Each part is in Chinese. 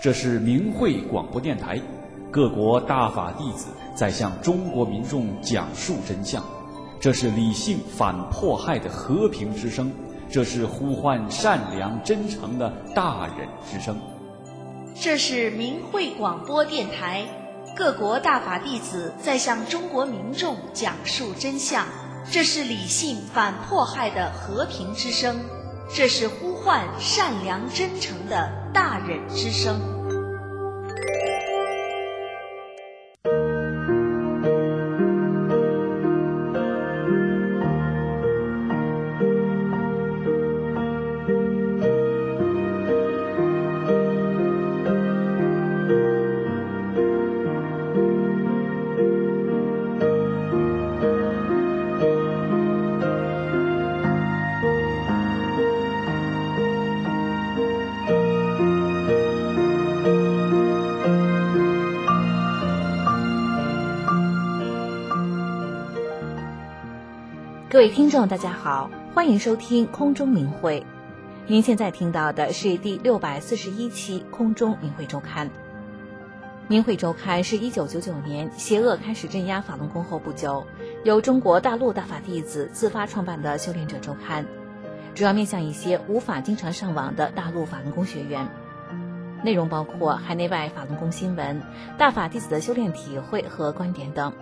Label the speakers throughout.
Speaker 1: 这是明慧广播电台，各国大法弟子在向中国民众讲述真相。这是理性反迫害的和平之声，这是呼唤善良真诚的大忍之声。
Speaker 2: 这是明慧广播电台，各国大法弟子在向中国民众讲述真相。这是理性反迫害的和平之声，这是呼唤善良真诚的大忍之声。
Speaker 3: 各位听众大家好，欢迎收听空中明慧。您现在听到的是第641期空中明慧周刊。明慧周刊是1999年邪恶开始镇压法轮功后不久，由中国大陆大法弟子自发创办的修炼者周刊，主要面向一些无法经常上网的大陆法轮功学员。内容包括海内外法轮功新闻、大法弟子的修炼体会和观点等。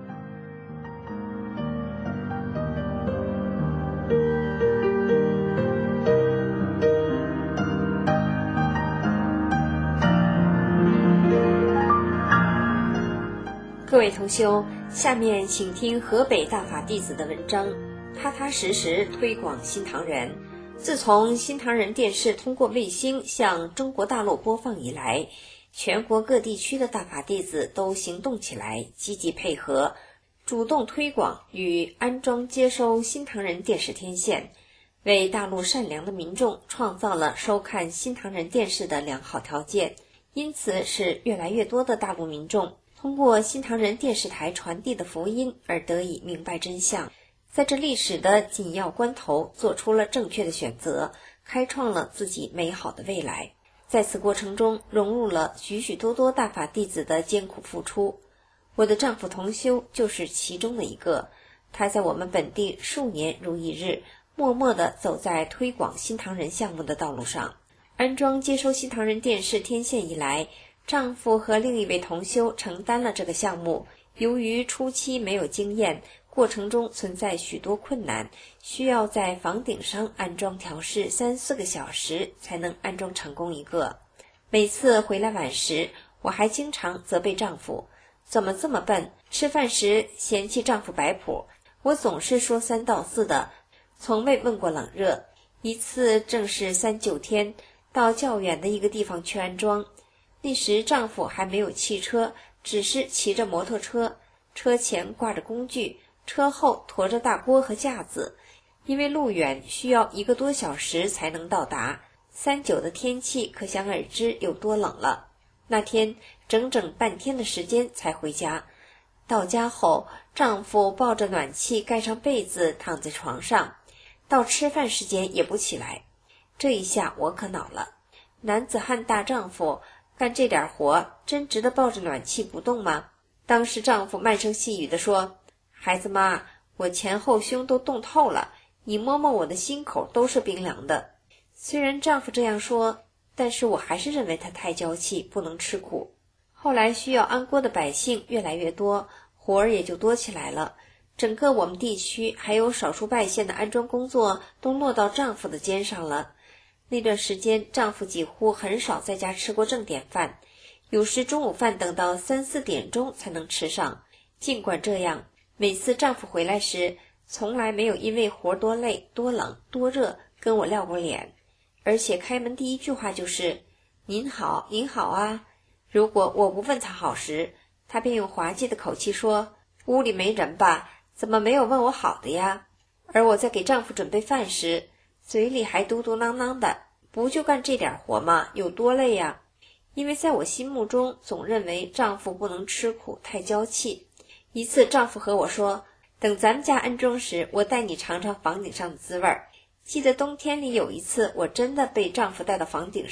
Speaker 4: 各位同修，下面请听河北大法弟子的文章，踏踏实实推广新唐人。自从新唐人电视通过卫星向中国大陆播放以来，全国各地区的大法弟子都行动起来，积极配合，主动推广与安装接收新唐人电视天线，为大陆善良的民众创造了收看新唐人电视的良好条件。因此使越来越多的大陆民众通过新唐人电视台传递的福音而得以明白真相，在这历史的紧要关头做出了正确的选择，开创了自己美好的未来。在此过程中融入了许许多多大法弟子的艰苦付出，我的丈夫同修就是其中的一个。他在我们本地数年如一日，默默地走在推广新唐人项目的道路上。安装接收新唐人电视天线以来，丈夫和另一位同修承担了这个项目。由于初期没有经验，过程中存在许多困难，需要在房顶上安装调试3-4个小时才能安装成功一个。每次回来晚时，我还经常责备丈夫怎么这么笨，吃饭时嫌弃丈夫摆谱，我总是说3到4的，从未问过冷热。一次正是3-9天，到较远的一个地方去安装，那时丈夫还没有汽车，只是骑着摩托车，车前挂着工具，车后驮着大锅和架子。因为路远，需要1个多小时才能到达。3-9的天气可想而知有多冷了。那天整整半天的时间才回家。到家后，丈夫抱着暖气盖上被子躺在床上，到吃饭时间也不起来。这一下我可恼了，男子汉大丈夫干这点活真值得抱着暖气不动吗？当时丈夫慢声细语地说，孩子妈，我前后胸都冻透了，你摸摸我的心口都是冰凉的。虽然丈夫这样说，但是我还是认为他太娇气，不能吃苦。后来需要安锅的百姓越来越多，活儿也就多起来了。整个我们地区还有少数外县的安装工作都落到丈夫的肩上了。那段时间丈夫几乎很少在家吃过正点饭，有时中午饭等到3-4点钟才能吃上。尽管这样，每次丈夫回来时从来没有因为活多累多冷多热跟我撂过脸，而且开门第一句话就是您好您好啊。如果我不问他好时，他便用滑稽的口气说，屋里没人吧，怎么没有问我好的呀？而我在给丈夫准备饭时，嘴里还嘟嘟囔囔的，不就干这点活吗？有多累呀？因为在我心目中总认为丈夫不能吃苦，太娇气。一次丈夫和我说，等咱们家安装时，我带你尝尝房顶上的滋味儿。记得冬天里有一次，我真的被丈夫带到房顶上，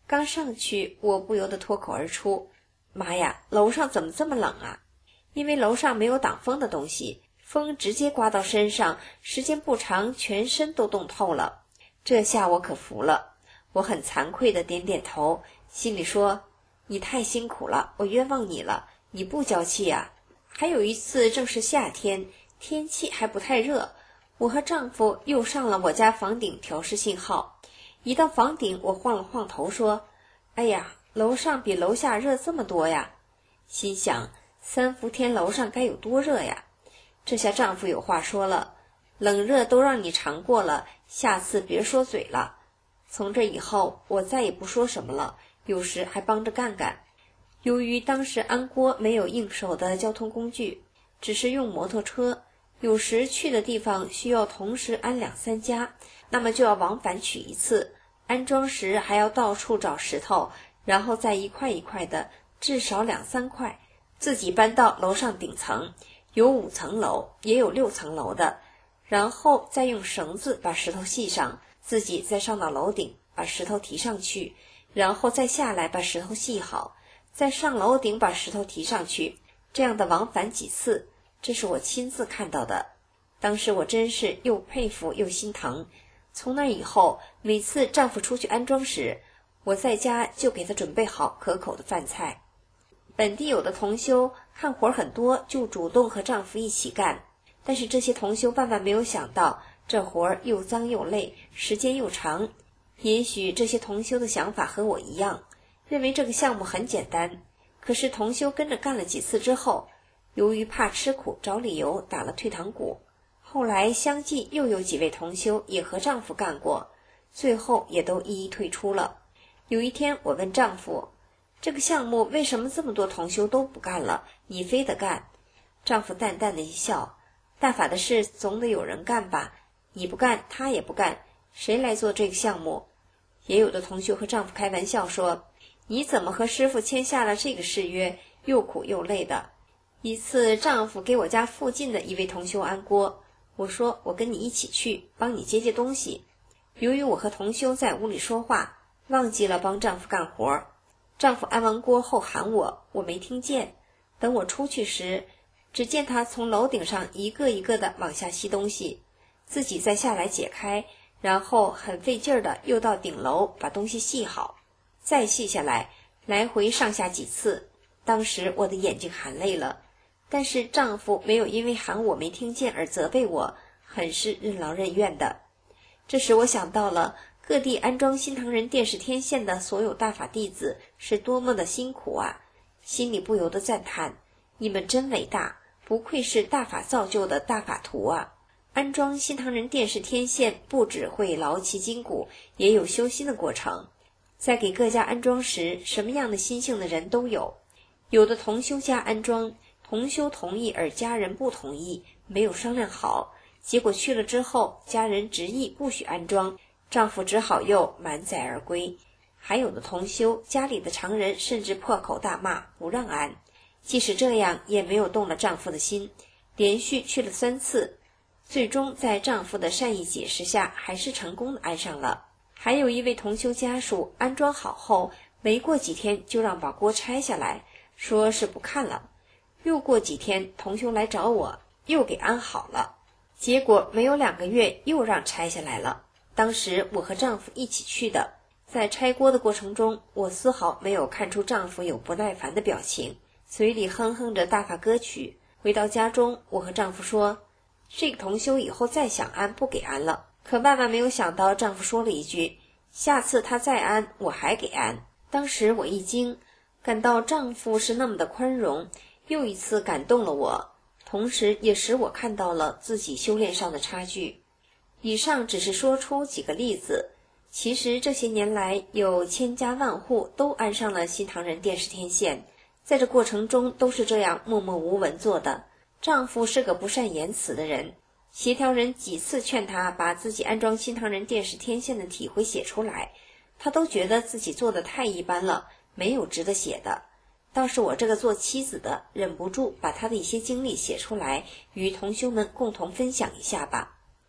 Speaker 4: 刚上去，我不由得脱口而出：妈呀，楼上怎么这么冷啊？因为楼上没有挡风的东西，风直接刮到身上，时间不长，全身都冻透了。这下我可服了，我很惭愧地点点头，心里说：你太辛苦了，我冤枉你了，你不娇气啊。还有一次正是夏天，天气还不太热，我和丈夫又上了我家房顶调试信号。一到房顶，我晃了晃头说：哎呀，楼上比楼下热这么多呀。心想3伏天楼上该有多热呀。这下丈夫有话说了，冷热都让你尝过了，下次别说嘴了。从这以后我再也不说什么了，有时还帮着干干。由于当时安郭没有应手的交通工具，只是用摩托车，有时去的地方需要同时安2、3家，那么就要往返取一次，安装时还要到处找石头，然后再一块一块的，至少2、3块，自己搬到楼上顶层，有5层楼，也有6层楼的，然后再用绳子把石头系上，自己再上到楼顶，把石头提上去，然后再下来把石头系好，再上楼顶把石头提上去，这样的往返几次，这是我亲自看到的。当时我真是又佩服又心疼。从那以后，每次丈夫出去安装时，我在家就给他准备好可口的饭菜。本地有的同修看活很多，就主动和丈夫一起干，但是这些同修万万没有想到，这活又脏又累，时间又长。也许这些同修的想法和我一样，认为这个项目很简单，可是同修跟着干了几次之后，由于怕吃苦找理由打了退堂鼓。后来相继又有几位同修也和丈夫干过，最后也都一一退出了。有一天我问丈夫，这个项目为什么这么多同修都不干了，你非得干？丈夫淡淡的一笑，大法的事总得有人干吧，你不干他也不干，谁来做这个项目？也有的同修和丈夫开玩笑说，你怎么和师父签下了这个誓约，又苦又累的。一次丈夫给我家附近的一位同修安锅，我说我跟你一起去，帮你接东西。由于我和同修在屋里说话，忘记了帮丈夫干活。丈夫安完锅后喊我，我没听见。等我出去时，只见他从楼顶上一个一个的往下吸东西，自己再下来解开，然后很费劲儿的又到顶楼把东西系好，再系下来，来回上下几次。当时我的眼睛含泪了，但是丈夫没有因为喊我没听见而责备我，很是任劳任怨的。这时我想到了各地安装新唐人电视天线的所有大法弟子是多么的辛苦啊，心里不由得赞叹，你们真伟大，不愧是大法造就的大法徒啊。安装新唐人电视天线不只会劳其筋骨，也有修心的过程。在给各家安装时，什么样的心性的人都有，有的同修家安装，同修同意而家人不同意，没有商量好，结果去了之后，家人执意不许安装，丈夫只好又满载而归。还有的同修家里的常人甚至破口大骂，不让安，即使这样也没有动了丈夫的心，连续去了3次，最终在丈夫的善意解释下，还是成功的安上了。还有一位同修家属安装好后，没过几天就让把锅拆下来，说是不看了。又过几天，同修来找我，又给安好了。结果没有2个月，又让拆下来了。当时我和丈夫一起去的，在拆锅的过程中，我丝毫没有看出丈夫有不耐烦的表情，嘴里哼哼着大法歌曲。回到家中，我和丈夫说，这个同修以后再想安不给安了。可万万没有想到，丈夫说了一句，下次他再安，我还给安。当时我一惊，感到丈夫是那么的宽容，又一次感动了我，同时也使我看到了自己修炼上的差距。以上只是说出几个例子，其实这些年来有千家万户都安上了新唐人电视天线，在这过程中都是这样默默无闻做的。丈夫是个不善言辞的人，协调人几次劝他把自己安装新唐人电视天线的体会写出来，他都觉得自己做的太一般了，没有值得写的。倒是我这个做妻子的，忍不住把他的一些经历写出来，与同修们共同分享一下吧。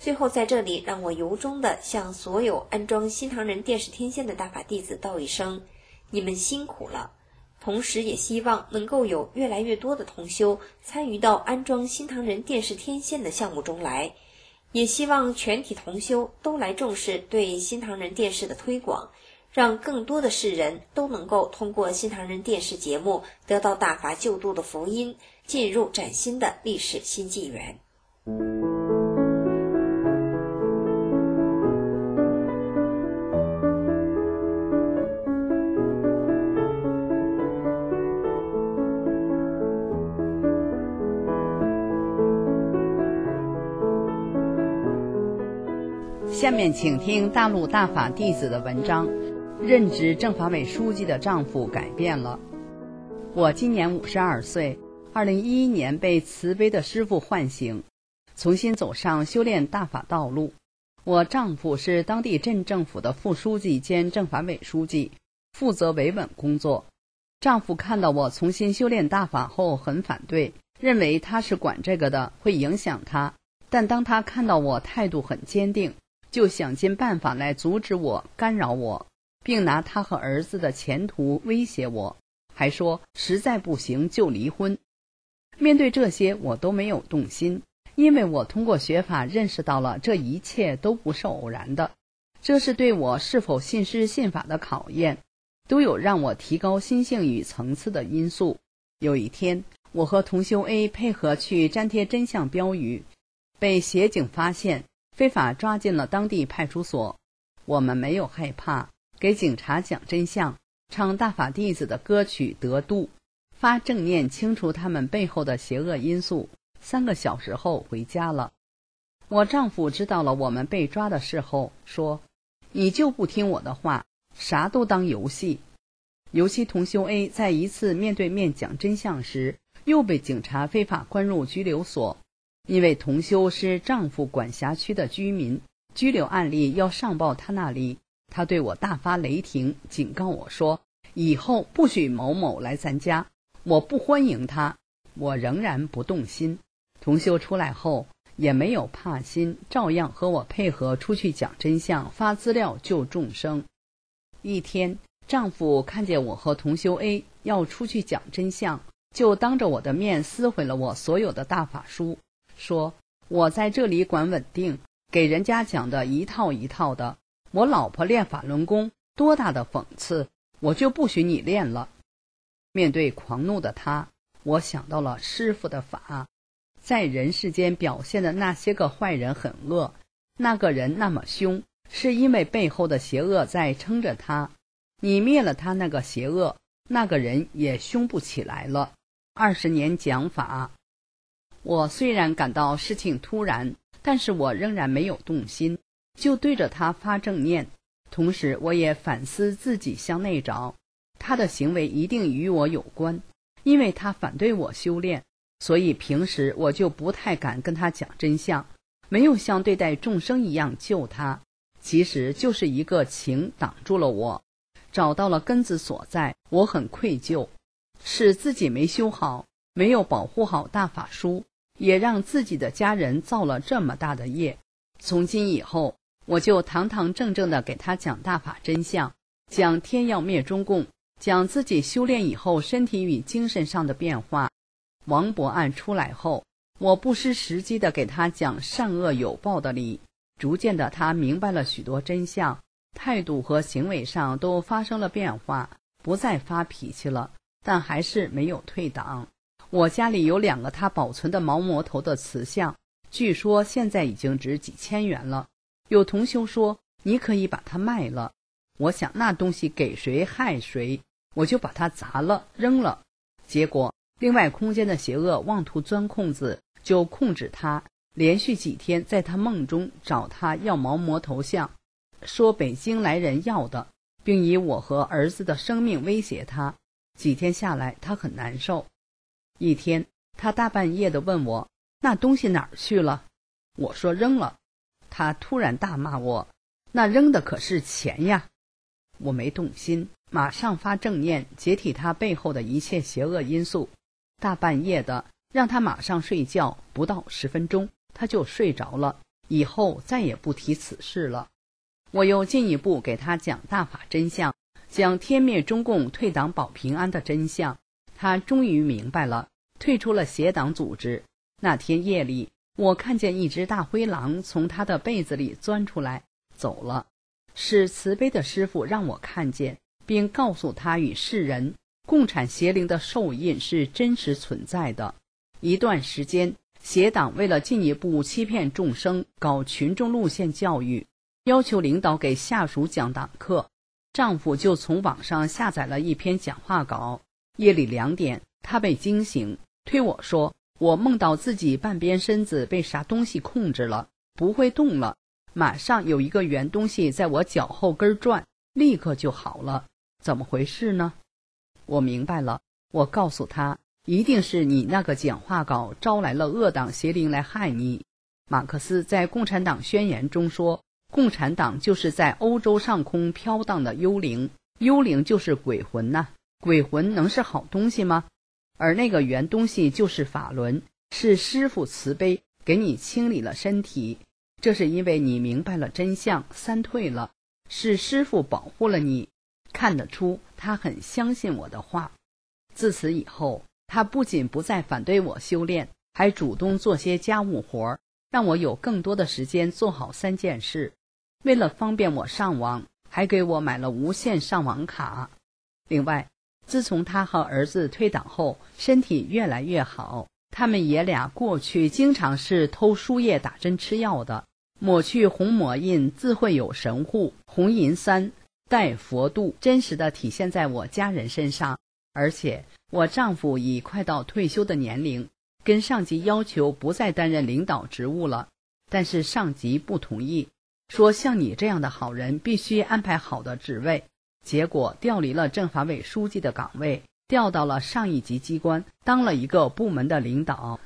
Speaker 4: 最后在这里，让我由衷地向所有安装新唐人电视天线的大法弟子道一声，你们辛苦了。同时也希望能够有越来越多的同修参与到安装新唐人电视天线的项目中来，也希望全体同修都来重视对新唐人电视的推广，让更多的世人都能够通过新唐人电视节目得到大法救度的福音，进入崭新的历史新纪元。
Speaker 5: 下面请听大陆大法弟子的文章。任职政法委书记的丈夫改变了。我今年52岁，2011年被慈悲的师父唤醒，重新走上修炼大法道路。我丈夫是当地镇政府的副书记兼政法委书记，负责维稳工作。丈夫看到我重新修炼大法后很反对，认为他是管这个的，会影响他。但当他看到我态度很坚定，就想尽办法来阻止我、干扰我，并拿他和儿子的前途威胁我，还说实在不行就离婚。面对这些我都没有动心，因为我通过学法认识到了这一切都不是偶然的，这是对我是否信师信法的考验，都有让我提高心性与层次的因素。有一天，我和同修 A 配合去粘贴真相标语，被协警发现，非法抓进了当地派出所。我们没有害怕，给警察讲真相，唱大法弟子的歌曲得度，发正念清除他们背后的邪恶因素。3个小时后回家了。我丈夫知道了我们被抓的事后说，你就不听我的话，啥都当游戏。尤其同修 A 在一次面对面讲真相时，又被警察非法关入拘留所。因为同修是丈夫管辖区的居民，拘留案例要上报他那里，他对我大发雷霆，警告我说，以后不许某某来咱家，我不欢迎他。我仍然不动心。同修出来后也没有怕心，照样和我配合出去讲真相，发资料救众生。一天，丈夫看见我和同修 A 要出去讲真相，就当着我的面撕毁了我所有的大法书，说我在这里管稳定，给人家讲的一套一套的，我老婆练法轮功，多大的讽刺，我就不许你练了。面对狂怒的他，我想到了师父的法，在人世间表现的那些个坏人很恶，那个人那么凶，是因为背后的邪恶在撑着他，你灭了他那个邪恶，那个人也凶不起来了。20年讲法，我虽然感到事情突然，但是我仍然没有动心，就对着他发正念。同时我也反思自己，向内找，他的行为一定与我有关，因为他反对我修炼，所以平时我就不太敢跟他讲真相，没有像对待众生一样救他，其实就是一个情挡住了我。找到了根子所在，我很愧疚，是自己没修好，没有保护好大法书，也让自己的家人造了这么大的业。从今以后，我就堂堂正正地给他讲大法真相，讲天要灭中共，讲自己修炼以后身体与精神上的变化。王博案出来后，我不失时机地给他讲善恶有报的理，逐渐的他明白了许多真相，态度和行为上都发生了变化，不再发脾气了，但还是没有退档。我家里有2个他保存的毛魔头的瓷像，据说现在已经值几千元了。有同修说你可以把它卖了，我想那东西给谁害谁，我就把它砸了扔了。结果另外空间的邪恶妄图钻空子，就控制他，连续几天在他梦中找他要毛魔头像，说北京来人要的，并以我和儿子的生命威胁他。几天下来他很难受。一天他大半夜的问我那东西哪儿去了，我说扔了。他突然大骂我，那扔的可是钱呀。我没动心，马上发正念解体他背后的一切邪恶因素。大半夜的让他马上睡觉，不到10分钟他就睡着了。 以后再也不提此事了。我又进一步给他讲大法真相，讲天灭中共退党保平安的真相。他终于明白了，退出了邪党组织。那天夜里，我看见一只大灰狼从他的被子里钻出来走了，是慈悲的师父让我看见，并告诉他与世人，共产邪灵的受印是真实存在的。一段时间，邪党为了进一步欺骗众生，搞群众路线教育，要求领导给下属讲党课。丈夫就从网上下载了一篇讲话稿。夜里2点，他被惊醒，推我说，我梦到自己半边身子被啥东西控制了，不会动了，马上有一个圆东西在我脚后跟转，立刻就好了。怎么回事呢？我明白了，我告诉他，一定是你那个讲话稿招来了恶党邪灵来害你。马克思在《共产党宣言》中说，共产党就是在欧洲上空飘荡的幽灵，幽灵就是鬼魂呐，鬼魂能是好东西吗？而那个圆东西就是法轮，是师父慈悲给你清理了身体，这是因为你明白了真相，三退了，是师父保护了你。看得出他很相信我的话。自此以后，他不仅不再反对我修炼，还主动做些家务活，让我有更多的时间做好3件事。为了方便我上网，还给我买了无线上网卡。另外，自从他和儿子退党后，身体越来越好。他们爷俩过去经常是偷输液打针吃药的，抹去红抹印，自会有神护，红银3带佛度，真实的体现在我家人身上。而且我丈夫已快到退休的年龄，跟上级要求不再担任领导职务了，但是上级不同意，说像你这样的好人必须安排好的职位，结果调离了政法委书记的岗位，调到了上一级机关，当了一个部门的领导。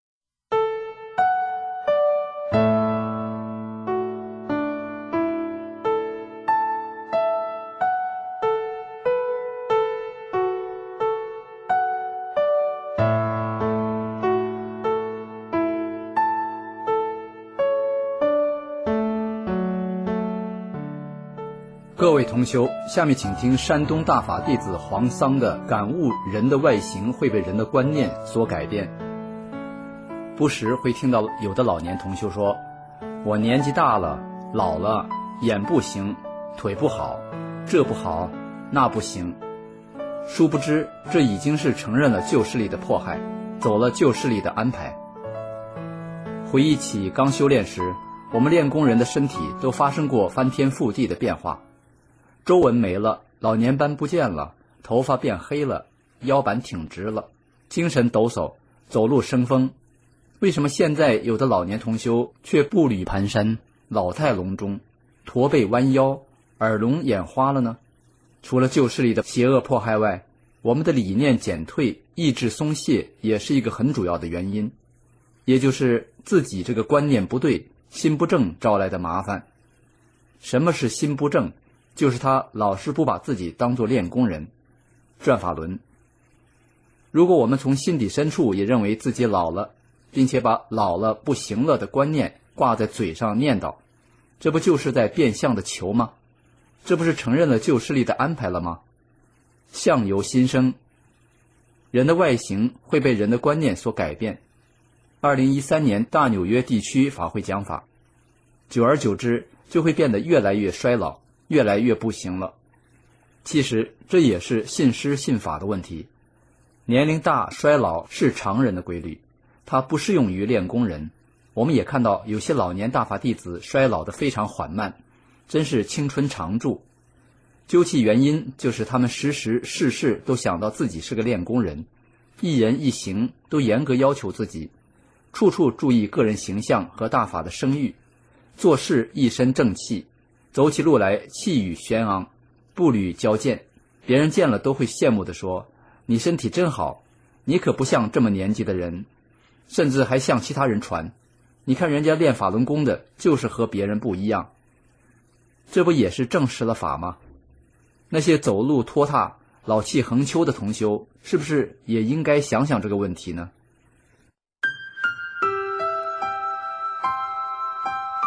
Speaker 6: 各位同修，下面请听山东大法弟子黄桑的感悟：人的外形会被人的观念所改变。不时会听到有的老年同修说，我年纪大了，老了，眼不行，腿不好，这不好，那不行。殊不知，这已经是承认了旧势力的迫害，走了旧势力的安排。回忆起刚修炼时，我们练功人的身体都发生过翻天覆地的变化。皱纹没了，老年斑不见了，头发变黑了，腰板挺直了，精神抖擞，走路生风。为什么现在有的老年同修却步履蹒跚，老态龙钟，驼背弯腰，耳聋眼花了呢？除了旧势力的邪恶迫害外，我们的理念减退，意志松懈也是一个很主要的原因，也就是自己这个观念不对，心不正招来的麻烦。什么是心不正？就是他老是不把自己当作练功人，转法轮。如果我们从心底深处也认为自己老了，并且把老了不行了的观念挂在嘴上念叨，这不就是在变相的求吗？这不是承认了旧势力的安排了吗？相由心生，人的外形会被人的观念所改变。2013年大纽约地区法会讲法，久而久之就会变得越来越衰老，越来越不行了。其实这也是信师信法的问题。年龄大衰老是常人的规律，它不适用于练功人。我们也看到有些老年大法弟子衰老得非常缓慢，真是青春常驻。究其原因，就是他们时事都想到自己是个练功人，一人一行都严格要求自己，处处注意个人形象和大法的声誉，做事一身正气，走起路来气宇轩昂，步履矫健，别人见了都会羡慕地说，你身体真好，你可不像这么年纪的人，甚至还向其他人传，你看人家练法轮功的就是和别人不一样。这不也是证实了法吗？那些走路拖沓老气横秋的同修，是不是也应该想想这个问题呢？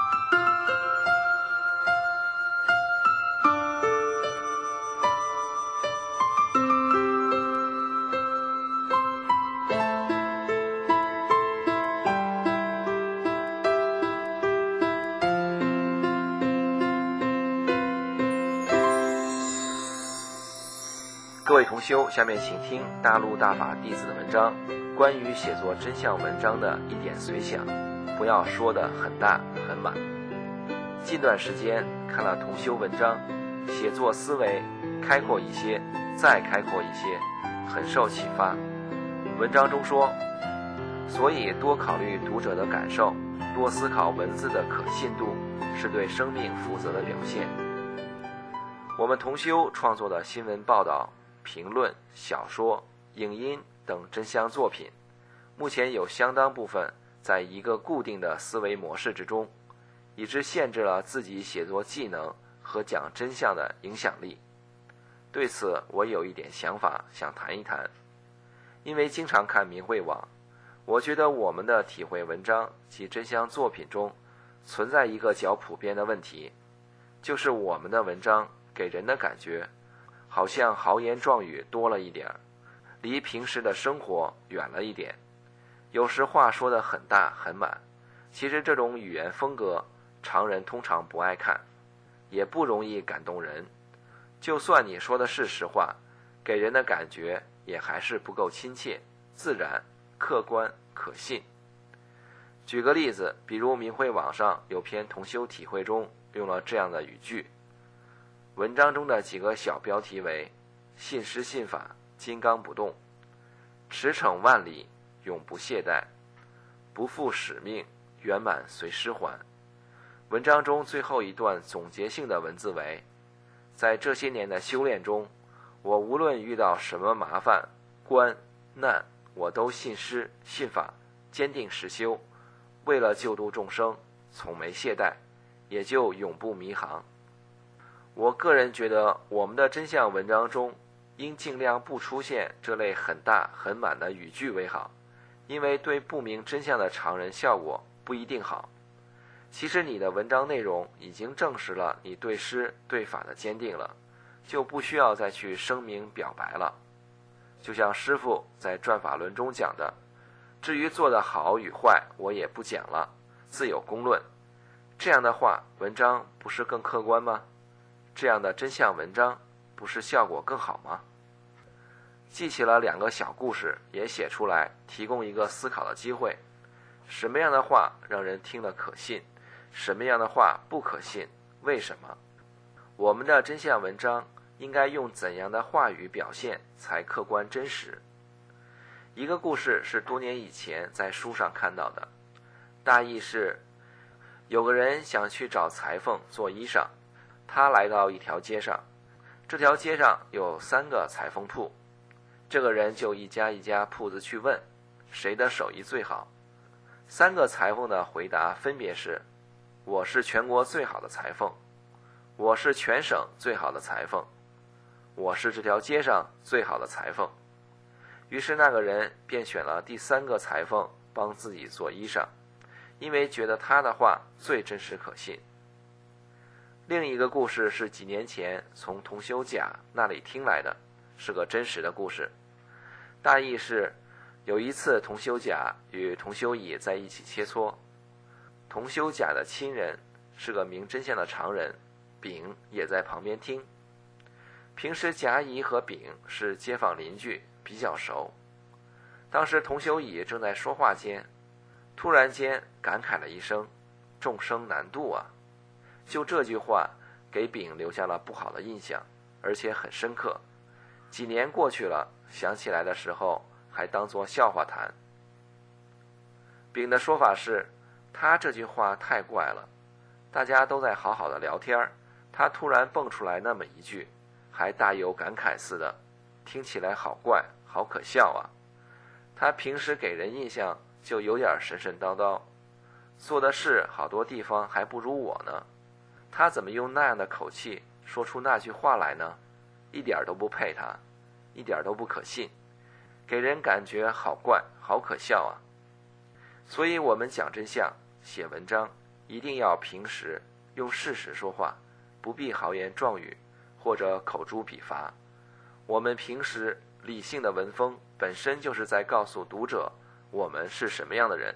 Speaker 7: 各位同修，下面请听大陆大法弟子的文章，关于写作真相文章的一点随想，不要说得很大很满。近段时间看了同修文章，写作思维开阔一些，再开阔一些，很受启发。文章中说，所以多考虑读者的感受，多思考文字的可信度，是对生命负责的表现。我们同修创作的新闻报道、评论、小说、影音等真相作品，目前有相当部分在一个固定的思维模式之中，以致限制了自己写作技能和讲真相的影响力。对此我有一点想法想谈一谈。因为经常看明慧网，我觉得我们的体会文章及真相作品中存在一个较普遍的问题，就是我们的文章给人的感觉好像豪言壮语多了一点，离平时的生活远了一点，有时话说得很大很满。其实这种语言风格常人通常不爱看，也不容易感动人。就算你说的是实话，给人的感觉也还是不够亲切、自然、客观、可信。举个例子，比如明慧网上有篇同修体会中用了这样的语句，文章中的几个小标题为信师信法，金刚不动，驰骋万里，永不懈怠，不负使命，圆满随师还。文章中最后一段总结性的文字为，在这些年的修炼中，我无论遇到什么麻烦、关、难，我都信师信法，坚定实修，为了救度众生，从没懈怠，也就永不迷航。我个人觉得我们的真相文章中应尽量不出现这类很大很满的语句为好，因为对不明真相的常人效果不一定好。其实你的文章内容已经证实了你对师对法的坚定了，就不需要再去声明表白了。就像师父在转法轮中讲的，至于做得好与坏我也不讲了，自有公论。这样的话，文章不是更客观吗？这样的真相文章不是效果更好吗？记起了2个小故事也写出来，提供一个思考的机会。什么样的话让人听了可信，什么样的话不可信，为什么？我们的真相文章应该用怎样的话语表现才客观真实？一个故事是多年以前在书上看到的，大意是有个人想去找裁缝做衣裳，他来到一条街上，这条街上有3个裁缝铺，这个人就一家一家铺子去问谁的手艺最好。3个裁缝的回答分别是，我是全国最好的裁缝，我是全省最好的裁缝，我是这条街上最好的裁缝。于是那个人便选了第3个裁缝帮自己做衣裳，因为觉得他的话最真实可信。另一个故事是几年前从同修甲那里听来的，是个真实的故事。大意是，有一次同修甲与同修乙在一起切磋，同修甲的亲人是个明真相的常人，丙也在旁边听。平时甲乙和丙是街坊邻居，比较熟。当时同修乙正在说话间，突然间感慨了一声，众生难度啊。就这句话给丙留下了不好的印象，而且很深刻。几年过去了，想起来的时候还当作笑话谈。丙的说法是，他这句话太怪了，大家都在好好的聊天，他突然蹦出来那么一句，还大有感慨似的，听起来好怪，好可笑啊。他平时给人印象就有点神神叨叨，做的事好多地方还不如我呢，他怎么用那样的口气说出那句话来呢？一点都不配他，一点都不可信，给人感觉好怪，好可笑啊。所以我们讲真相，写文章一定要平时用事实说话，不必豪言壮语或者口诛笔伐。我们平时理性的文风本身就是在告诉读者我们是什么样的人。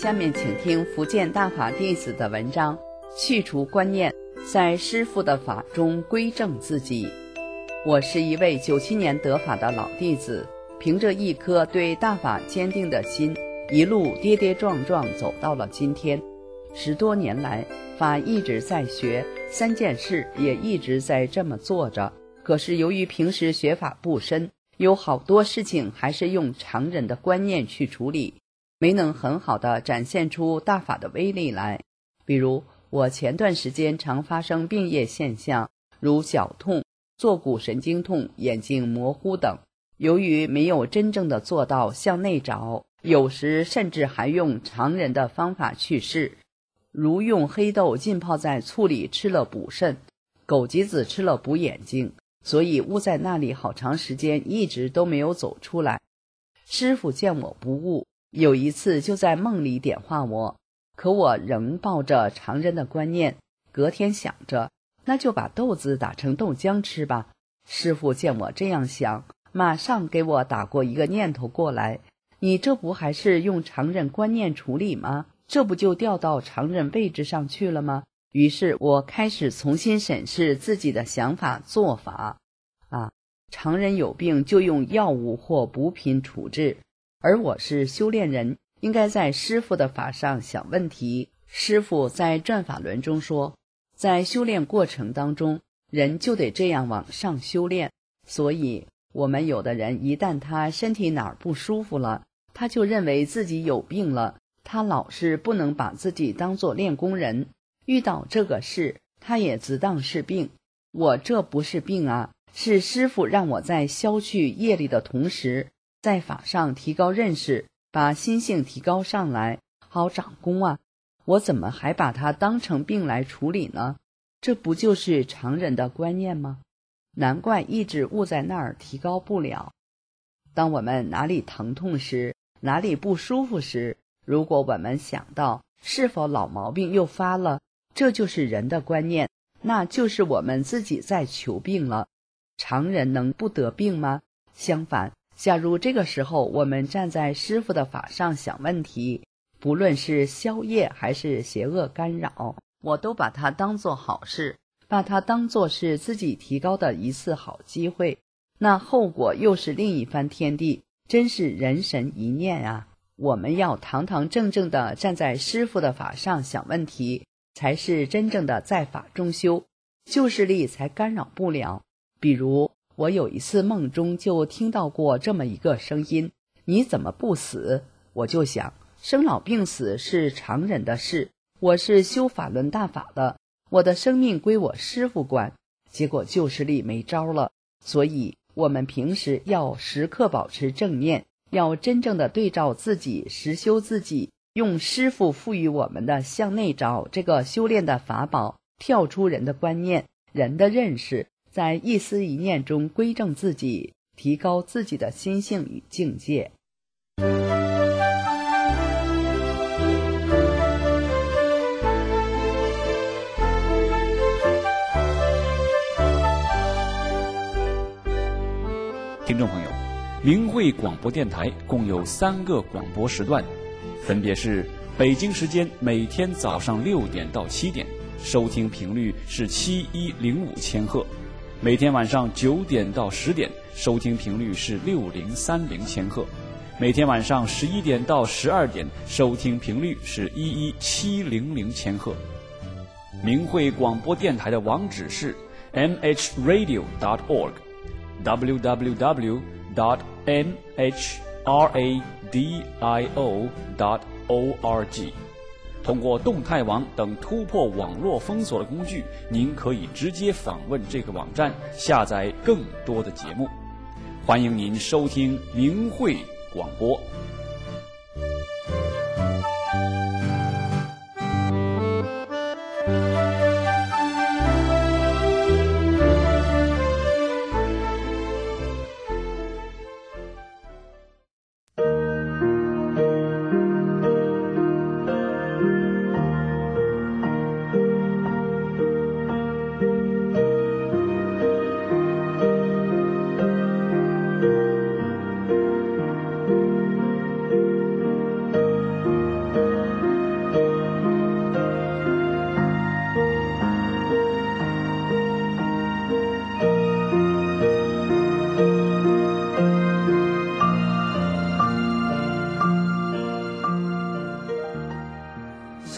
Speaker 5: 下面请听福建大法弟子的文章，去除观念，在师父的法中归正自己。我是一位97年得法的老弟子，凭着一颗对大法坚定的心，一路跌跌撞撞走到了今天。10多年来，法一直在学，3件事也一直在这么做着。可是由于平时学法不深，有好多事情还是用常人的观念去处理，没能很好的展现出大法的威力来。比如我前段时间常发生病业现象，如脚痛、坐骨神经痛、眼睛模糊等，由于没有真正的做到向内找，有时甚至还用常人的方法去试，如用黑豆浸泡在醋里吃了补肾，枸杞子吃了补眼睛，所以悟在那里好长时间一直都没有走出来。师父见我不悟，有一次就在梦里点化我，可我仍抱着常人的观念，隔天想着那就把豆子打成豆浆吃吧。师父见我这样想，马上给我打过一个念头过来，你这不还是用常人观念处理吗？这不就掉到常人位置上去了吗？于是我开始重新审视自己的想法做法。常人有病就用药物或补品处置，而我是修炼人，应该在师父的法上想问题。师父在转法轮中说，在修炼过程当中，人就得这样往上修炼。所以我们有的人一旦他身体哪儿不舒服了，他就认为自己有病了，他老是不能把自己当作练功人，遇到这个事他也自当是病。我这不是病啊，是师父让我在消去业力的同时，在法上提高认识，把心性提高上来，好长功啊。我怎么还把它当成病来处理呢？这不就是常人的观念吗？难怪一直悟在那儿提高不了。当我们哪里疼痛时，哪里不舒服时，如果我们想到是否老毛病又发了，这就是人的观念，那就是我们自己在求病了。常人能不得病吗？相反，假如这个时候我们站在师父的法上想问题，不论是消业还是邪恶干扰，我都把它当作好事，把它当作是自己提高的一次好机会，那后果又是另一番天地，真是人神一念啊！我们要堂堂正正地站在师父的法上想问题，才是真正的在法中修，旧势力才干扰不了。比如我有一次梦中就听到过这么一个声音，你怎么不死？我就想，生老病死是常人的事，我是修法轮大法的，我的生命归我师父管。结果旧势力没招了，所以我们平时要时刻保持正念，要真正的对照自己，实修自己，用师父赋予我们的向内找这个修炼的法宝，跳出人的观念，人的认识，在一思一念中归正自己，提高自己的心性与境界。
Speaker 1: 听众朋友，明慧广播电台共有3个广播时段，分别是北京时间每天早上6点到7点，收听频率是7105千赫；每天晚上9点到10点，收听频率是6030千赫；每天晚上11点到12点，收听频率是11700千赫。明慧广播电台的网址是 mhradio.org，www.mhradio.org。通过动态网等突破网络封锁的工具，您可以直接访问这个网站，下载更多的节目。欢迎您收听明慧广播。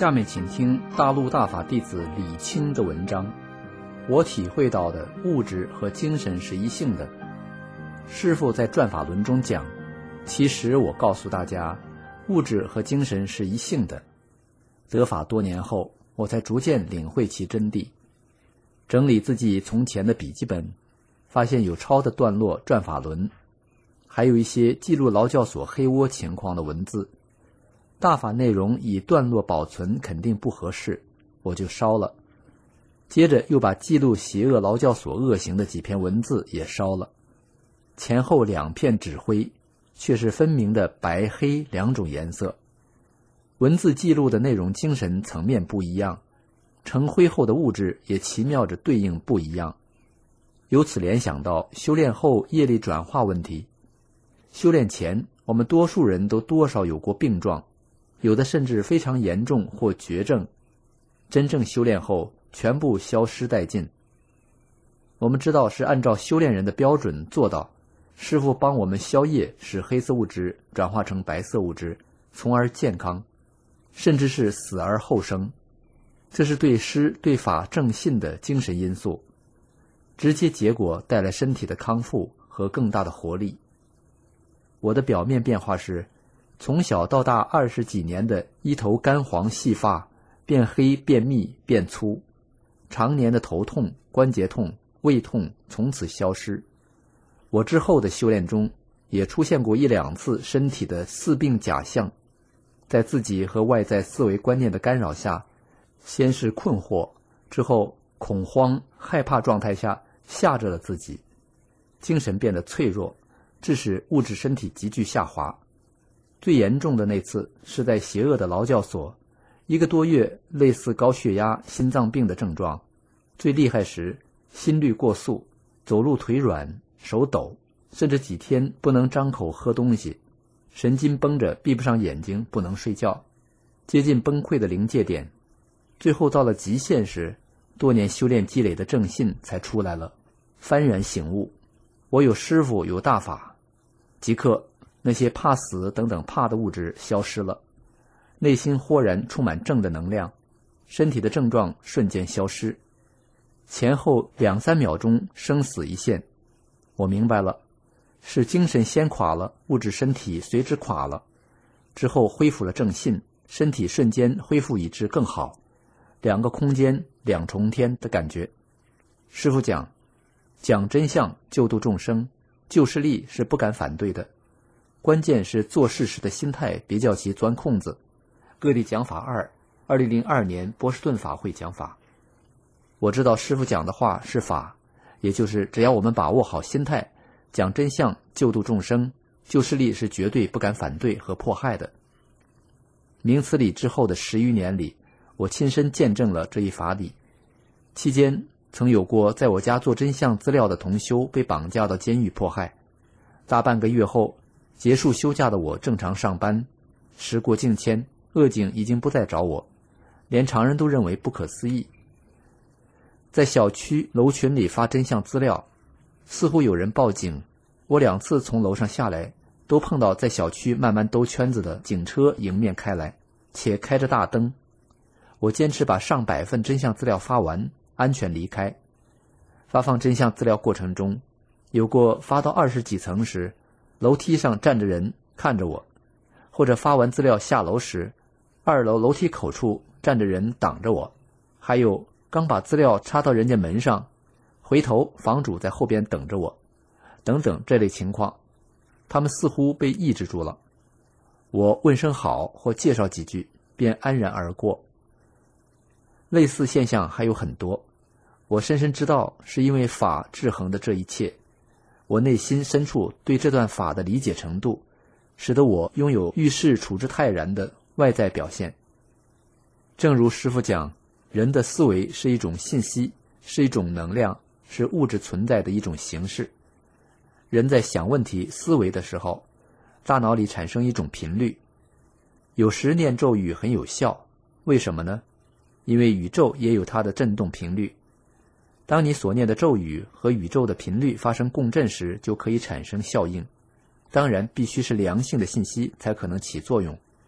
Speaker 6: 下面请听大陆大法弟子李清的文章。我体会到的物质和精神是一性的。师父在转法轮中讲，其实我告诉大家，物质和精神是一性的。得法多年后，我才逐渐领会其真谛。整理自己从前的笔记本，发现有抄的段落转法轮，还有一些记录劳教所黑窝情况的文字。大法内容以段落保存肯定不合适，我就烧了。接着又把记录邪恶劳教所恶行的几篇文字也烧了。前后2片纸灰，却是分明的白黑2种颜色。文字记录的内容精神层面不一样，成灰后的物质也奇妙着对应不一样。由此联想到修炼后业力转化问题。修炼前，我们多数人都多少有过病状，有的甚至非常严重或绝症，真正修炼后全部消失殆尽。我们知道是按照修炼人的标准做到，师父帮我们消业，使黑色物质转化成白色物质，从而健康，甚至是死而后生。这是对师对法正信的精神因素，直接结果带来身体的康复和更大的活力。我的表面变化是，从小到大20几年的一头干黄细发变黑变密变粗，常年的头痛、关节痛、胃痛从此消失。我之后的修炼中也出现过1、2次身体的似病假象，在自己和外在思维观念的干扰下，先是困惑，之后恐慌害怕状态下吓着了自己，精神变得脆弱，致使物质身体急剧下滑。最严重的那次是在邪恶的劳教所，1个多月，类似高血压、心脏病的症状。最厉害时，心率过速，走路腿软，手抖，甚至几天不能张口喝东西，神经绷着，闭不上眼睛，不能睡觉，接近崩溃的临界点。最后到了极限时，多年修炼积累的正信才出来了，幡然醒悟，我有师父，有大法。即刻那些怕死等等怕的物质消失了，内心豁然充满正的能量，身体的症状瞬间消失，前后2、3秒钟生死一线。我明白了，是精神先垮了，物质身体随之垮了，之后恢复了正信，身体瞬间恢复以致更好，2个空间2重天的感觉。师父讲真相救度众生，救世力是不敢反对的，关键是做事时的心态别叫其钻空子。各地讲法2 2002年波士顿法会讲法。我知道师父讲的话是法，也就是只要我们把握好心态，讲真相救度众生，救世力是绝对不敢反对和迫害的。明此理之后的10余年里，我亲身见证了这一法理。期间曾有过在我家做真相资料的同修被绑架到监狱迫害，大半个月后结束休假的我正常上班，时过境迁，恶警已经不再找我，连常人都认为不可思议。在小区楼群里发真相资料，似乎有人报警，我2次从楼上下来，都碰到在小区慢慢兜圈子的警车迎面开来，且开着大灯。我坚持把上百份真相资料发完，安全离开。发放真相资料过程中，有过发到20几层时，楼梯上站着人看着我，或者发完资料下楼时，2楼楼梯口处站着人挡着我，还有刚把资料插到人家门上，回头房主在后边等着我，等等这类情况，他们似乎被抑制住了。我问声好或介绍几句，便安然而过。类似现象还有很多，我深深知道是因为法制衡的这一切。我内心深处对这段法的理解程度，使得我拥有遇事处之泰然的外在表现。正如师父讲，人的思维是一种信息，是一种能量，是物质存在的一种形式。人在想问题、思维的时候，大脑里产生一种频率。有时念咒语很有效，为什么呢？因为宇宙也有它的振动频率。当你所念的咒语和宇宙的频率发生共振时，就可以产生效应。当然必须是良性的信息才可能起作用。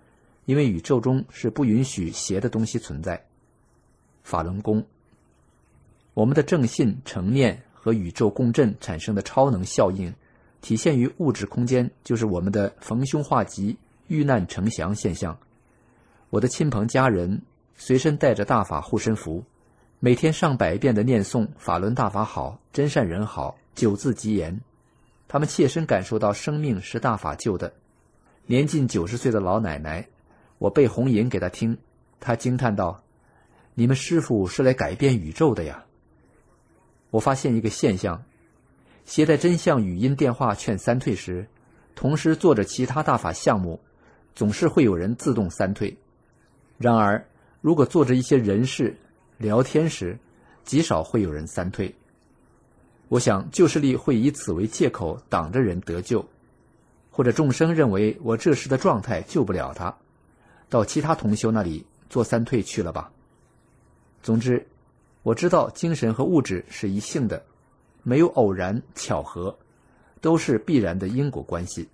Speaker 6: 因为宇宙中是不允许邪的东西存在。法轮功，我们的正信、成念和宇宙共振产生的超能效应，体现于物质空间，就是我们的逢凶化吉、遇难成祥现象。我的亲朋家人随身带着大法护身符，每天上百遍的念诵法轮大法好，真善人好，9字吉言。他们切身感受到生命是大法救的。年近90岁的老奶奶，我背红吟给她听，她惊叹道：你们师父是来改变宇宙的呀。我发现一个现象，携带真相语音电话劝三退时，同时做着其他大法项目，总是会有人自动三退。然而如果做着一些人事聊天时，极少会有人三退。我想旧势力会以此为借口挡着人得救，或者众生认为我这时的状态救不了他，到其他同修那里做三退去了吧。总之，我知道精神和物质是一性的，没有偶然巧合，都是必然的因果关系。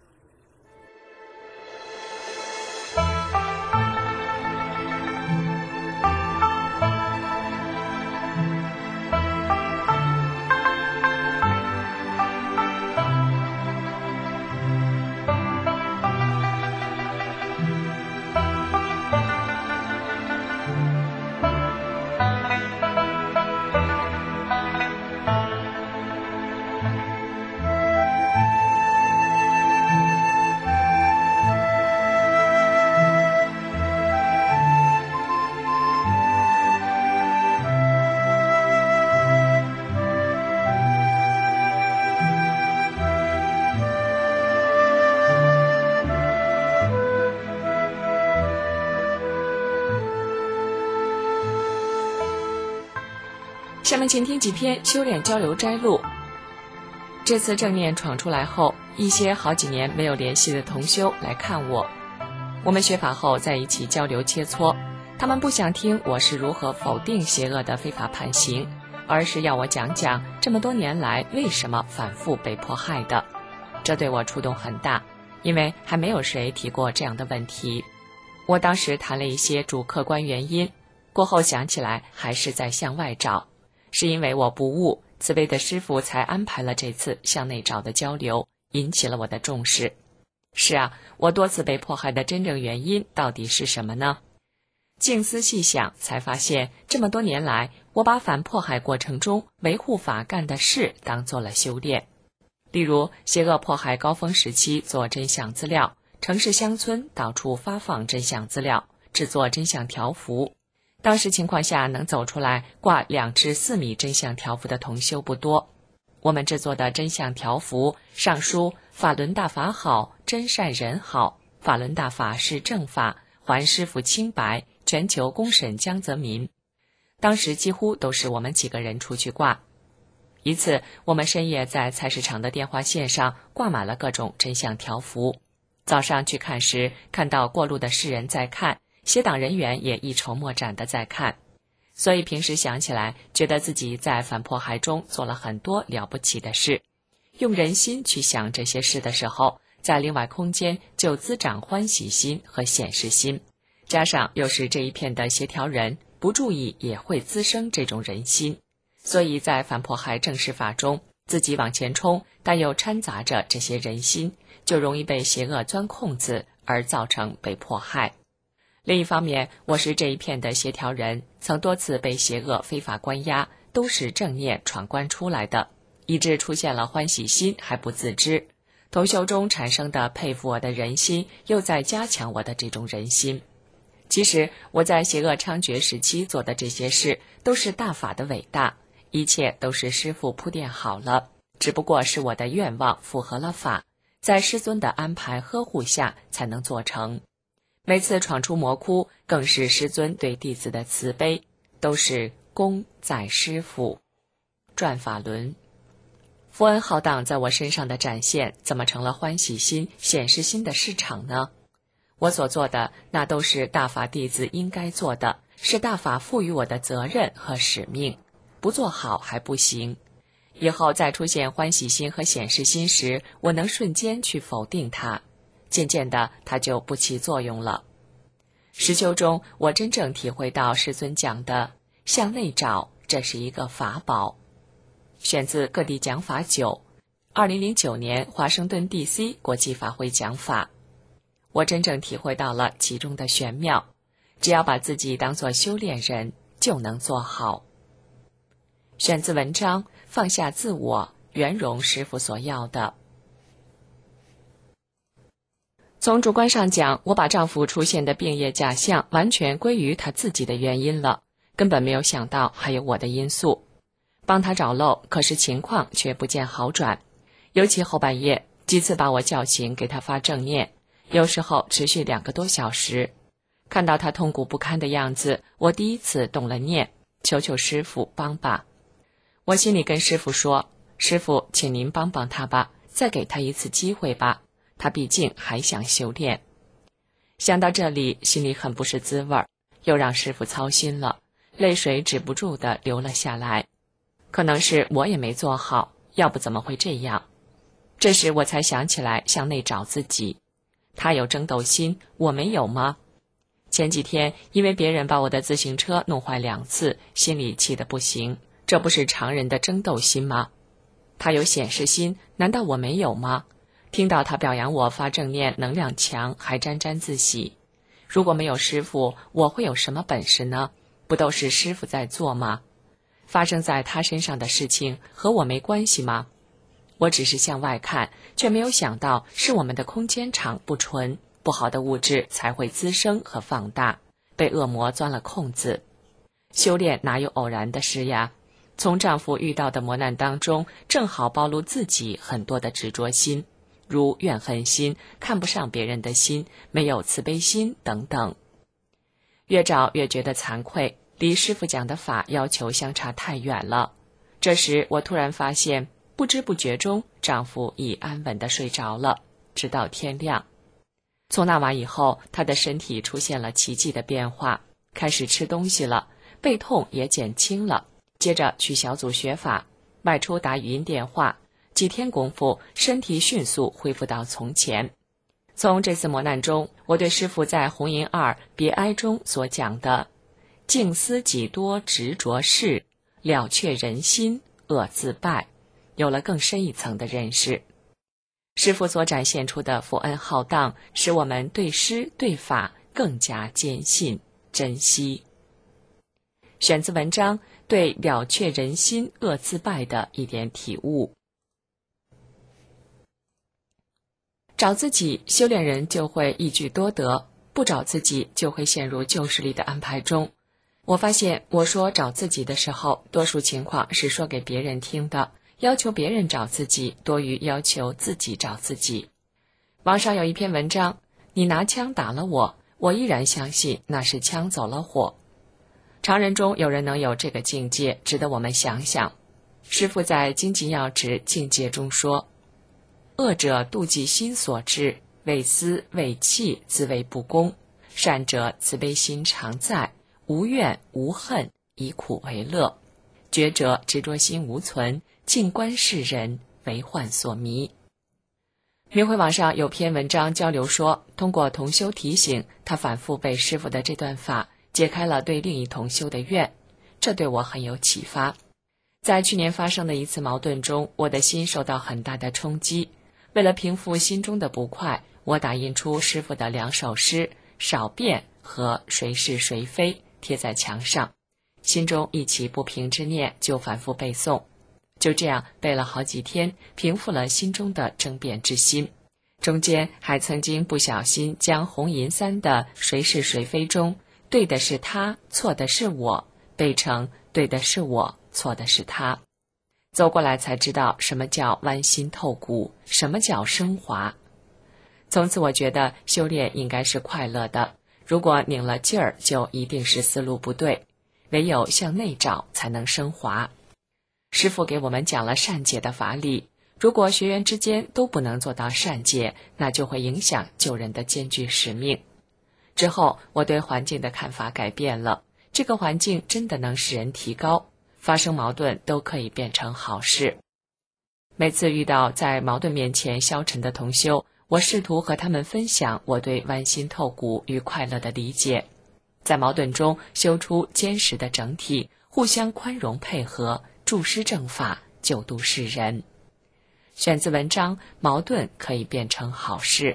Speaker 8: 下面请听几篇修炼交流摘录。这次正念闯出来后，一些好几年没有联系的同修来看我，我们学法后在一起交流切磋。他们不想听我是如何否定邪恶的非法判刑，而是要我讲讲这么多年来为什么反复被迫害的。这对我触动很大，因为还没有谁提过这样的问题。我当时谈了一些主客观原因，过后想起来还是在向外找，是因为我不悟，慈悲的师父才安排了这次向内找的交流，引起了我的重视。是啊，我多次被迫害的真正原因到底是什么呢？静思细想，才发现这么多年来，我把反迫害过程中维护法干的事当做了修炼。例如，邪恶迫害高峰时期做真相资料，城市乡村到处发放真相资料，制作真相条幅。当时情况下能走出来挂2至4米真相条幅的同修不多。我们制作的真相条幅上书法轮大法好，真善人好，法轮大法是正法，还师父清白，全球公审江泽民。当时几乎都是我们几个人出去挂。一次我们深夜在菜市场的电话线上挂满了各种真相条幅，早上去看时，看到过路的世人在看，协党人员也一筹莫展地在看。所以平时想起来，觉得自己在反迫害中做了很多了不起的事。用人心去想这些事的时候，在另外空间就滋长欢喜心和显示心，加上又是这一片的协调人，不注意也会滋生这种人心。所以在反迫害正式法中，自己往前冲，但又掺杂着这些人心，就容易被邪恶钻空子，而造成被迫害。另一方面，我是这一片的协调人，曾多次被邪恶非法关押，都是正念闯关出来的，以致出现了欢喜心还不自知。同修中产生的佩服我的人心，又在加强我的这种人心。其实我在邪恶猖獗时期做的这些事，都是大法的伟大，一切都是师父铺垫好了，只不过是我的愿望符合了法，在师尊的安排呵护下才能做成。每次闯出魔窟，更是师尊对弟子的慈悲，都是功在师父。转法轮，福恩浩荡在我身上的展现，怎么成了欢喜心、显示心的市场呢？我所做的，那都是大法弟子应该做的，是大法赋予我的责任和使命，不做好还不行。以后再出现欢喜心和显示心时，我能瞬间去否定它，渐渐的它就不起作用了。 实修中，我真正体会到师尊讲的向内找，这是一个法宝。选自各地讲法9 2009年华盛顿 DC 国际法会讲法。我真正体会到了其中的玄妙，只要把自己当作修炼人，就能做好。选自文章《放下自我，圆融师父所要的》。从主观上讲，我把丈夫出现的病业假象完全归于他自己的原因了，根本没有想到还有我的因素。帮他找漏，可是情况却不见好转。尤其后半夜几次把我叫醒，给他发正念，有时候持续2个多小时。看到他痛苦不堪的样子，我第一次动了念，求求师父帮吧。我心里跟师父说，师父，请您帮帮他吧，再给他一次机会吧，他毕竟还想修炼。想到这里，心里很不是滋味，又让师父操心了，泪水止不住地流了下来。可能是我也没做好，要不怎么会这样？这时我才想起来向内找自己。他有争斗心，我没有吗？前几天因为别人把我的自行车弄坏2次，心里气得不行，这不是常人的争斗心吗？他有显示心，难道我没有吗？听到他表扬我发正念能量强，还沾沾自喜。如果没有师父，我会有什么本事呢？不都是师父在做吗？发生在他身上的事情和我没关系吗？我只是向外看，却没有想到是我们的空间场不纯，不好的物质才会滋生和放大，被恶魔钻了空子。修炼哪有偶然的事呀？从丈夫遇到的磨难当中，正好暴露自己很多的执着心，如怨恨心、看不上别人的心、没有慈悲心等等。越找越觉得惭愧，离师父讲的法要求相差太远了。这时我突然发现，不知不觉中丈夫已安稳地睡着了，直到天亮。从那晚以后，他的身体出现了奇迹的变化，开始吃东西了，背痛也减轻了。接着去小组学法，外出打语音电话，几天功夫，身体迅速恢复到从前。从这次磨难中，我对师父在红银2别哀中所讲的静思己多执着事，了却人心恶自败，有了更深一层的认识。师父所展现出的福恩浩荡，使我们对师对法更加坚信珍惜。选自文章对了却人心恶自败的一点体悟。找自己，修炼人就会一举多得，不找自己就会陷入旧势力的安排中。我发现我说找自己的时候，多数情况是说给别人听的，要求别人找自己多于要求自己找自己。网上有一篇文章，你拿枪打了我，我依然相信那是枪走了火。常人中有人能有这个境界，值得我们想想。师父在《经济要旨境界》中说，恶者妒忌心所致，为私为气，自谓不公；善者慈悲心常在，无怨无恨，以苦为乐；觉者执着心无存，静观世人，为患所迷。明慧网上有篇文章交流说，通过同修提醒，他反复背师父的这段法，解开了对另一同修的怨，这对我很有启发。在去年发生的一次矛盾中，我的心受到很大的冲击。为了平复心中的不快，我打印出师父的2首诗，少变和谁是谁非，贴在墙上。心中一起不平之念，就反复背诵。就这样背了好几天，平复了心中的争辩之心。中间还曾经不小心将红银3的谁是谁非中对的是他，错的是我，背成对的是我，错的是他。走过来才知道什么叫剜心透骨，什么叫升华。从此我觉得修炼应该是快乐的，如果拧了劲儿，就一定是思路不对，唯有向内找才能升华。师父给我们讲了善解的法理，如果学员之间都不能做到善解，那就会影响救人的艰巨使命。之后我对环境的看法改变了，这个环境真的能使人提高，发生矛盾都可以变成好事。每次遇到在矛盾面前消沉的同修， 我试图和他们分享我对剜心透骨与快乐的理解，在矛盾中修出坚实的整体，互相宽容配合，注师正法，救度世人。选自文章《矛盾可以变成好事》。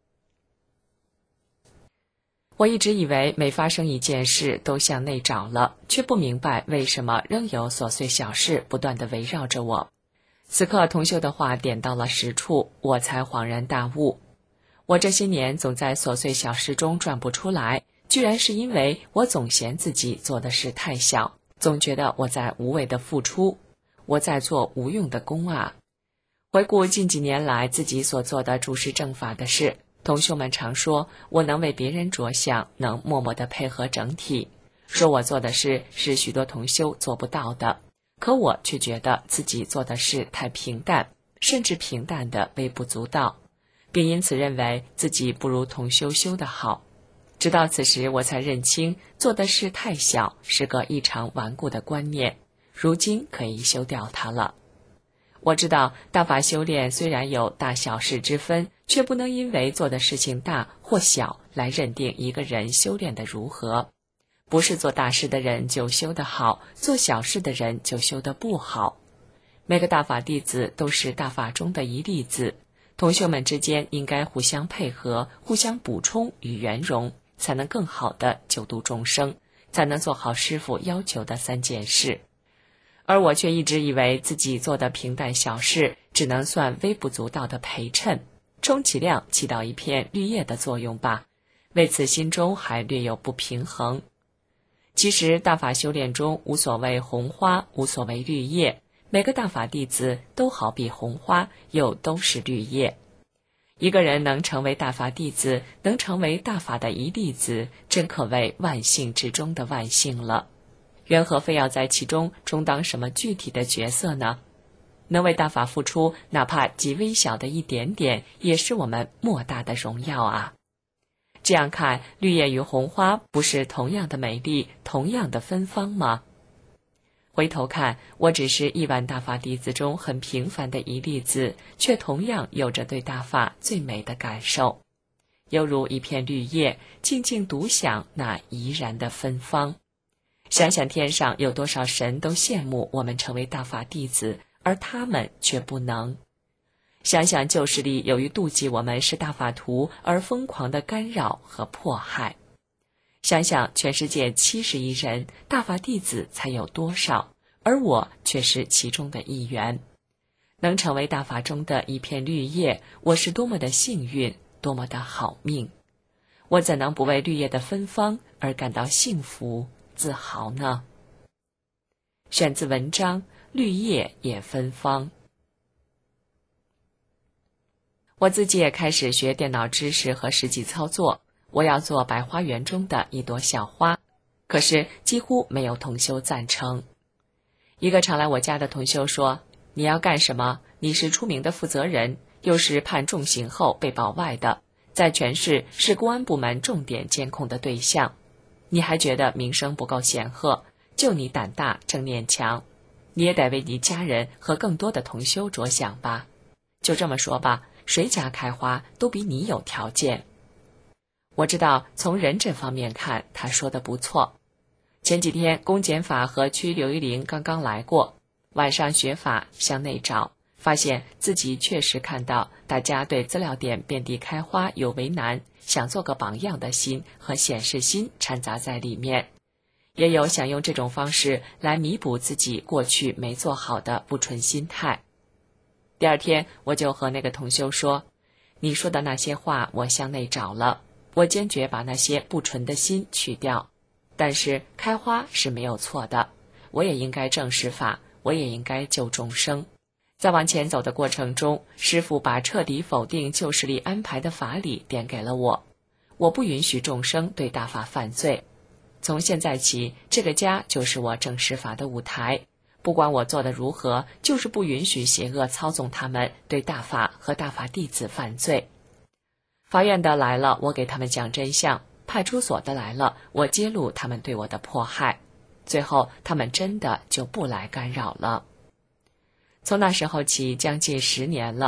Speaker 8: 我一直以为每发生一件事都向内找了，却不明白为什么仍有琐碎小事不断地围绕着我。此刻同修的话点到了实处，我才恍然大悟。我这些年总在琐碎小事中转不出来，居然是因为我总嫌自己做的事太小，总觉得我在无谓的付出，我在做无用的功啊。回顾近几年来自己所做的注师正法的事，同修们常说我能为别人着想，能默默地配合整体，说我做的事是许多同修做不到的，可我却觉得自己做的事太平淡，甚至平淡的微不足道，并因此认为自己不如同修修得好。直到此时我才认清做的事太小是个异常顽固的观念，如今可以修掉它了。我知道大法修炼虽然有大小事之分，却不能因为做的事情大或小来认定一个人修炼的如何。不是做大事的人就修得好，做小事的人就修得不好。每个大法弟子都是大法中的一粒子，同修们之间应该互相配合，互相补充与圆融，才能更好地救度众生，才能做好师父要求的3件事。而我却一直以为自己做的平淡小事只能算微不足道的陪衬，充其量起到一片绿叶的作用吧，为此心中还略有不平衡。其实大法修炼中无所谓红花，无所谓绿叶，每个大法弟子都好比红花，又都是绿叶。一个人能成为大法弟子，能成为大法的一粒子，真可谓万幸之中的万幸了。缘何非要在其中充当什么具体的角色呢？能为大法付出哪怕极微小的一点点，也是我们莫大的荣耀啊。这样看，绿叶与红花不是同样的美丽，同样的芬芳吗？回头看，我只是亿万大法弟子中很平凡的一粒子，却同样有着对大法最美的感受，犹如一片绿叶，静静独享那怡然的芬芳。想想天上有多少神都羡慕我们成为大法弟子，而他们却不能。想想旧势力由于妒忌我们是大法徒而疯狂的干扰和迫害。想想全世界70亿人，大法弟子才有多少，而我却是其中的一员。能成为大法中的一片绿叶，我是多么的幸运，多么的好命。我怎能不为绿叶的芬芳而感到幸福自豪呢？选自文章《绿叶也芬芳》。我自己也开始学电脑知识和实际操作，我要做百花园中的一朵小花，可是几乎没有同修赞成。一个常来我家的同修说，你要干什么？你是出名的负责人，又是判重刑后被保外的，在全市是公安部门重点监控的对象，你还觉得名声不够显赫，就你胆大正念强，你也得为你家人和更多的同修着想吧。就这么说吧，谁家开花都比你有条件。我知道从人这方面看，他说的不错。前几天公检法和区刘玉玲刚刚来过，晚上学法向内找，发现自己确实看到大家对资料点遍地开花有为难，想做个榜样的心和显示心掺杂在里面，也有想用这种方式来弥补自己过去没做好的不纯心态。第二天我就和那个同修说，你说的那些话我向内找了，我坚决把那些不纯的心去掉，但是开花是没有错的，我也应该正视法，我也应该救众生。在往前走的过程中，师父把彻底否定旧势力安排的法理点给了我，我不允许众生对大法犯罪。从现在起，这个家就是我正视法的舞台，不管我做的如何，就是不允许邪恶操纵他们对大法和大法弟子犯罪。法院的来了，我给他们讲真相；派出所的来了，我揭露他们对我的迫害。最后他们真的就不来干扰了。从那时候起将近10年了，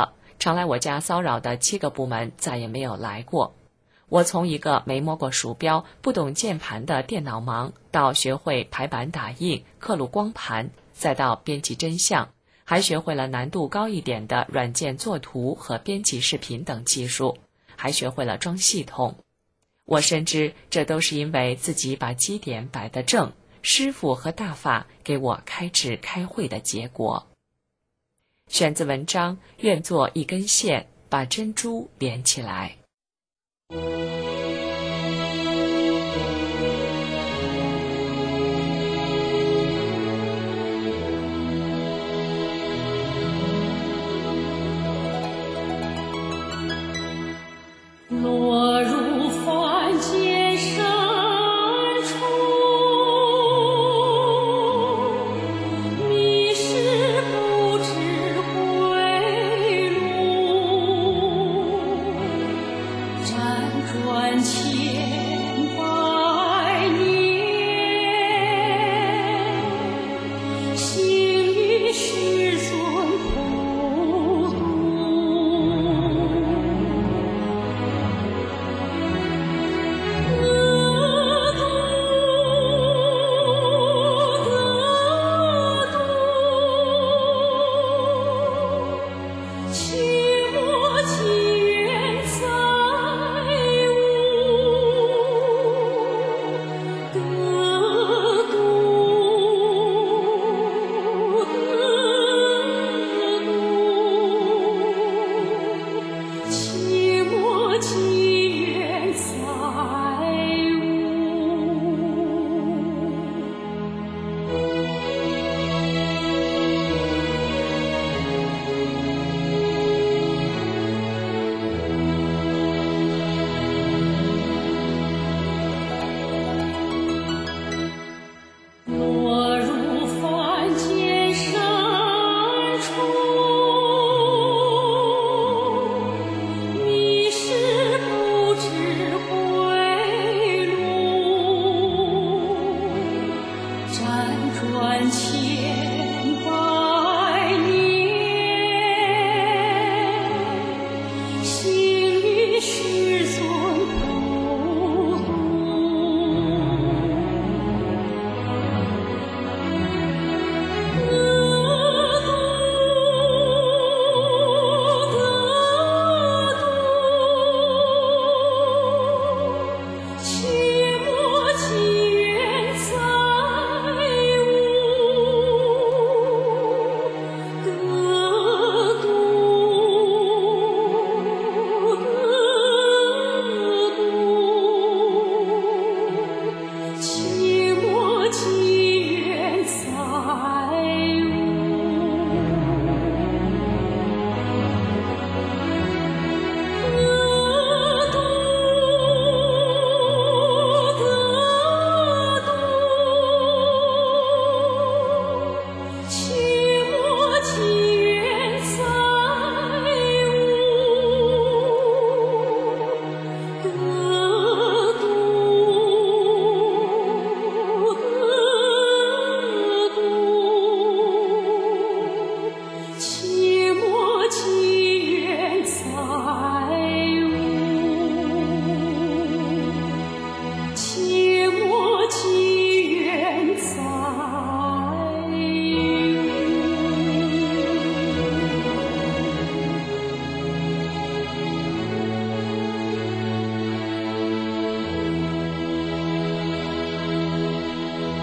Speaker 8: 常来我家骚扰的7个部门再也没有来过。我从一个没摸过鼠标、不懂键盘的电脑盲，到学会排版打印、刻录光盘，再到编辑真相，还学会了难度高一点的软件作图和编辑视频等技术，还学会了装系统。我深知这都是因为自己把基点摆得正，师傅和大法给我开智开慧的结果。选自文章，愿做一根线，把珍珠连起来。
Speaker 9: 落入凡间深处，迷失不知归路，辗转千百年，行于世尊普渡。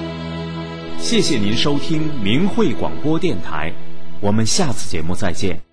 Speaker 1: 谢谢您收听明慧广播电台，我们下次节目再见。